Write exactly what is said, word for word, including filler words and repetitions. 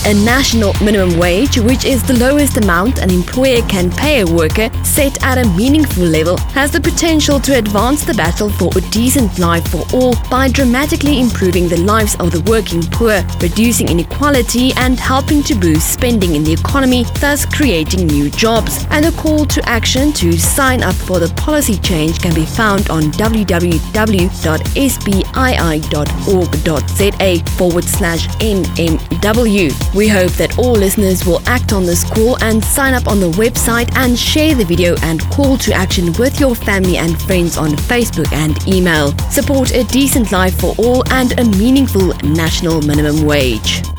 A national minimum wage, which is the lowest amount an employer can pay a worker, set at a meaningful level, has the potential to advance the battle for a decent life for all by dramatically improving the lives of the working poor, reducing inequality and helping to boost spending in the economy, thus creating new jobs. And a call to action to sign up for the policy change can be found on w w w dot s b i i dot org dot z a forward slash N M W. We hope that all listeners will act on this call and sign up on the website and share the video and call to action with your family and friends on Facebook and email. Support a decent life for all and a meaningful national minimum wage.